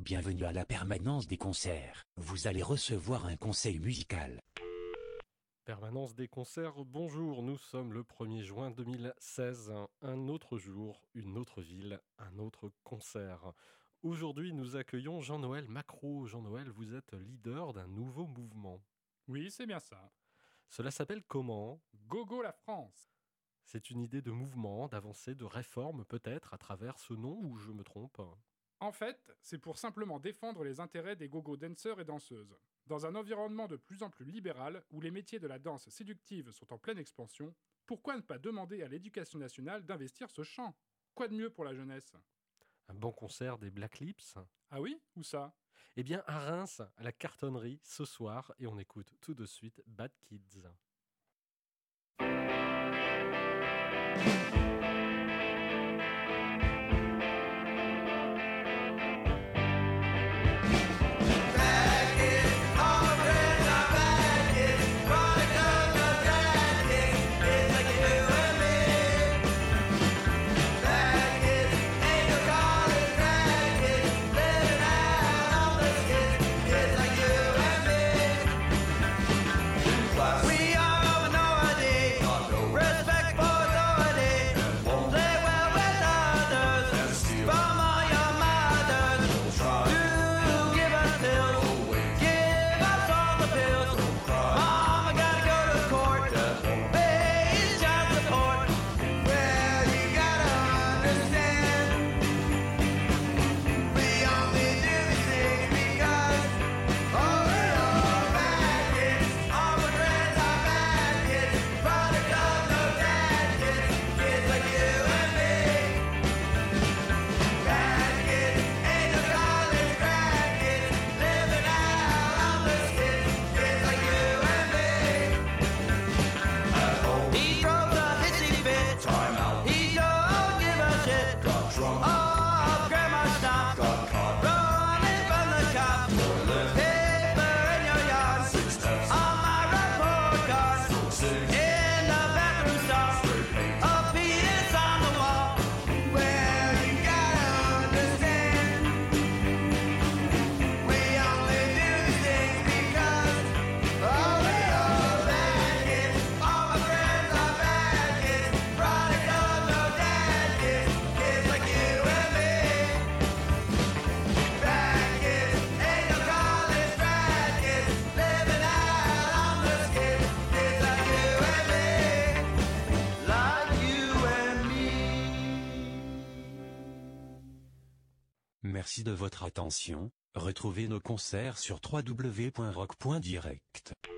Bienvenue à la permanence des concerts. Vous allez recevoir un conseil musical. Permanence des concerts, bonjour, nous sommes le 1er juin 2016, un autre jour, une autre ville, un autre concert. Aujourd'hui, nous accueillons Jean-Noël Macro. Jean-Noël, vous êtes leader d'un nouveau mouvement. Oui, c'est bien ça. Cela s'appelle comment ? Gogo la France. C'est une idée de mouvement, d'avancée, de réforme peut-être à travers ce nom ou je me trompe ? En fait, c'est pour simplement défendre les intérêts des gogo danseurs et danseuses. Dans un environnement de plus en plus libéral, où les métiers de la danse séductive sont en pleine expansion, pourquoi ne pas demander à l'Éducation nationale d'investir ce champ ? Quoi de mieux pour la jeunesse ? Un bon concert des Black Lips ? Ah oui ? Où ça ? Eh bien, à Reims, à la Cartonnerie, ce soir, et on écoute tout de suite Bad Kids. Merci de votre attention. Retrouvez nos concerts sur www.rock.direct.